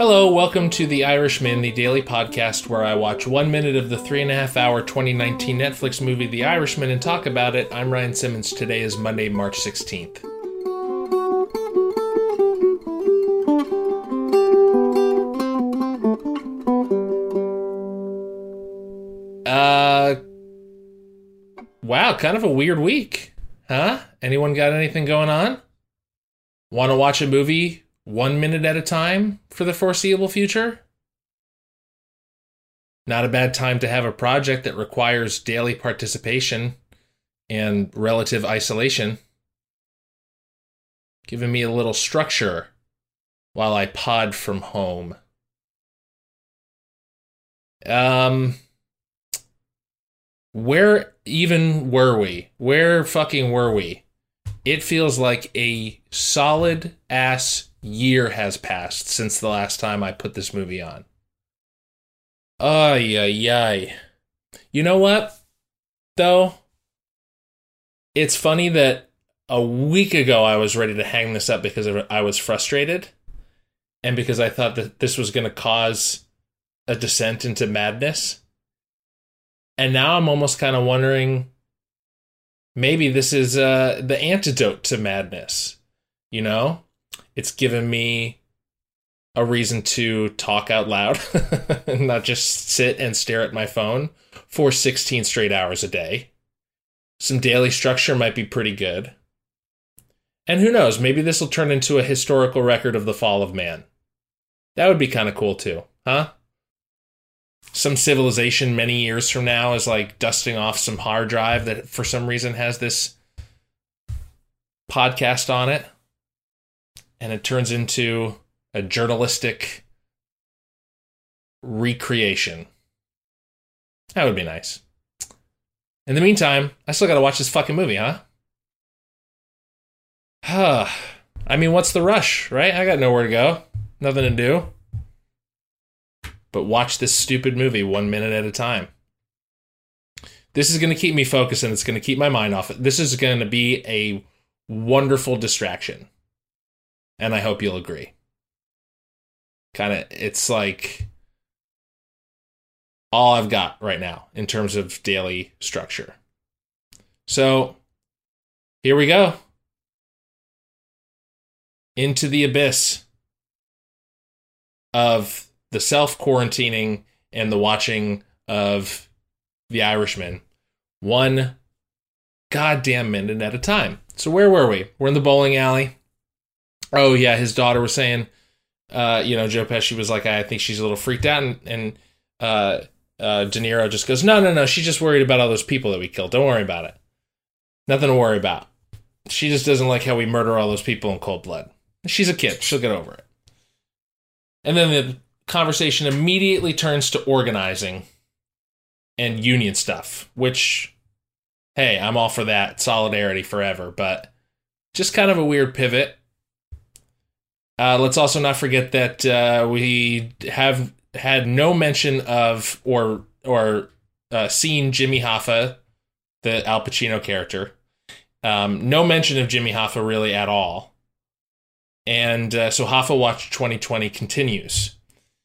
Hello, welcome to The Irishman, the daily podcast where I watch 1 minute of the 3.5-hour 2019 Netflix movie The Irishman and talk about it. I'm Ryan Simmons. Today is Monday, March 16th. Wow, kind of a weird week, huh? Anyone got anything going on? Want to watch a movie 1 minute at a time for the foreseeable future? Not a bad time to have a project that requires daily participation and relative isolation. Giving me a little structure while I pod from home. Where even were we? Where fucking were we? It feels like a solid ass year has passed since the last time I put this movie on. Ay, ay, ay. You know what, though? It's funny that a week ago I was ready to hang this up because I was frustrated and because I thought that this was going to cause a descent into madness. And now I'm almost kind of wondering, maybe this is the antidote to madness, you know? It's given me a reason to talk out loud and not just sit and stare at my phone for 16 straight hours a day. Some daily structure might be pretty good. And who knows, maybe this will turn into a historical record of the fall of man. That would be kind of cool too, huh? Some civilization many years from now is like dusting off some hard drive that for some reason has this podcast on it. And it turns into a journalistic recreation. That would be nice. In the meantime, I still gotta watch this fucking movie, huh? I mean, what's the rush, right? I got nowhere to go. Nothing to do. But watch this stupid movie 1 minute at a time. This is going to keep me focused and it's going to keep my mind off it. This is going to be a wonderful distraction. And I hope you'll agree. It's like all I've got right now in terms of daily structure. So, here we go. Into the abyss of the self-quarantining and the watching of The Irishman. 1 goddamn minute at a time. So where were we? We're in the bowling alley. Oh, yeah, his daughter was saying, Joe Pesci was like, I think she's a little freaked out. And De Niro just goes, no, she's just worried about all those people that we killed. Don't worry about it. Nothing to worry about. She just doesn't like how we murder all those people in cold blood. She's a kid. She'll get over it. And then the conversation immediately turns to organizing and union stuff, which, hey, I'm all for that. Solidarity forever, but just kind of a weird pivot. Let's also not forget that we have had no mention of or seen Jimmy Hoffa, the Al Pacino character. No mention of Jimmy Hoffa really at all. And so Hoffa Watch 2020 continues.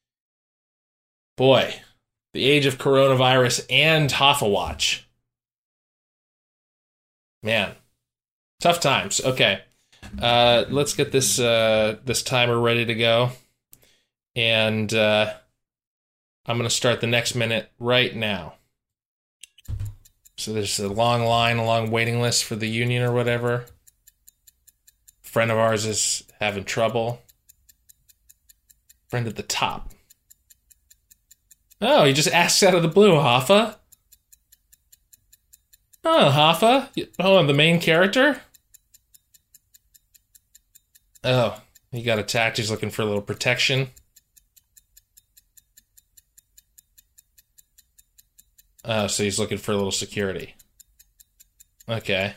Boy, the age of coronavirus and Hoffa Watch. Man, tough times. Okay, let's get this timer ready to go. And I'm going to start the next minute right now. So there's a long waiting list for the union or whatever. Friend of ours is having trouble. Friend at the top. Oh, he just asks out of the blue, Hoffa. Oh, Hoffa? Oh, the main character? Oh, he got attacked. He's looking for a little protection. Oh, so he's looking for a little security. Okay.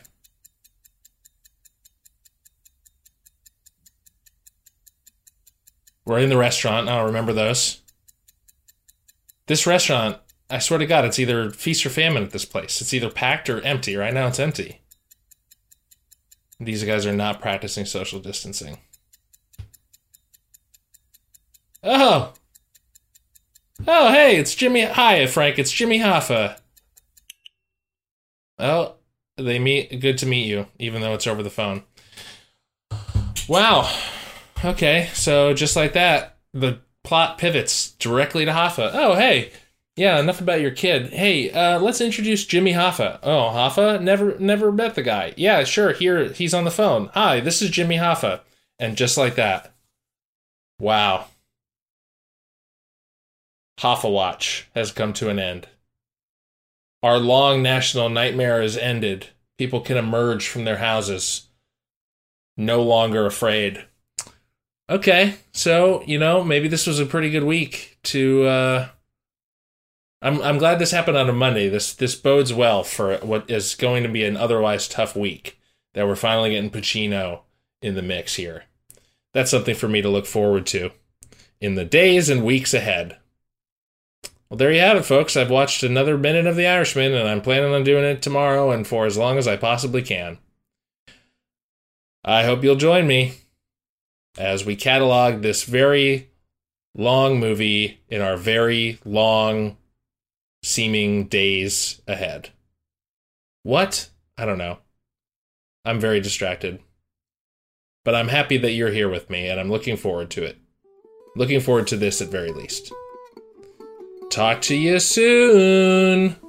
We're in the restaurant. I don't remember those. This restaurant, I swear to God, it's either feast or famine at this place. It's either packed or empty. Right now it's empty. These guys are not practicing social distancing. Oh. Oh, hey, it's Jimmy. Hi, Frank. It's Jimmy Hoffa. Oh, good to meet you, even though it's over the phone. Wow. Okay, so just like that, the plot pivots directly to Hoffa. Oh, hey. Yeah, enough about your kid. Hey, let's introduce Jimmy Hoffa. Oh, Hoffa? Never met the guy. Yeah, sure, here, he's on the phone. Hi, this is Jimmy Hoffa. And just like that. Wow. Hoffa Watch has come to an end. Our long national nightmare is ended. People can emerge from their houses, no longer afraid. Okay, so, maybe this was a pretty good week to, I'm glad this happened on a Monday. This bodes well for what is going to be an otherwise tough week, that we're finally getting Pacino in the mix here. That's something for me to look forward to in the days and weeks ahead. Well, there you have it, folks. I've watched another minute of The Irishman, and I'm planning on doing it tomorrow and for as long as I possibly can. I hope you'll join me as we catalog this very long movie in our very long seeming days ahead. What? I don't know. I'm very distracted. But I'm happy that you're here with me, and I'm looking forward to it. Looking forward to this at very least. Talk to you soon!